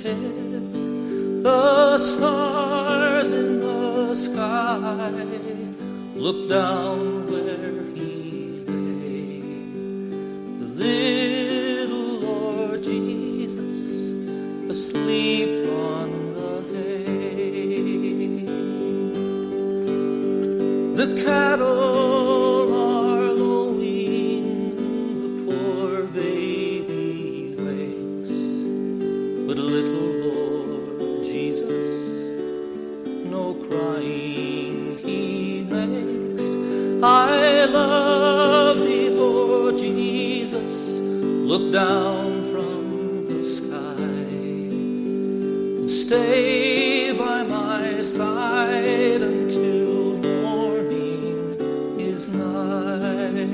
head, the stars in the sky look down where he lay. The little Lord Jesus asleep on the hay. The cattle are lowing, the poor baby wakes, but little Lord Jesus, no crying he makes. I love thee, Lord Jesus, look down from the sky and stay by my side until morning is nigh.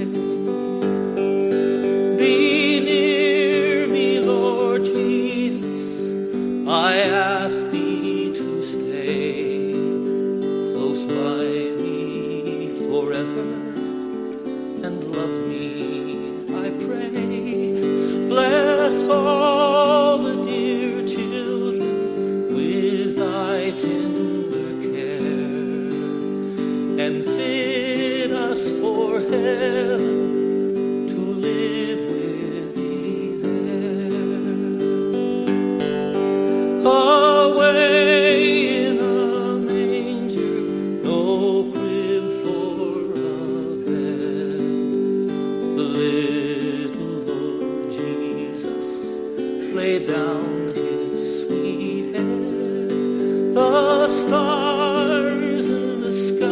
Be near me, Lord Jesus, I ask thee to stay close by me forever and love me, I pray. Bless all the dear children with thy tender care, and fit us for heaven to live with thee there. Away in a manger, no crib for a bed, the little Lord Jesus laid down his sweet head. The stars in the sky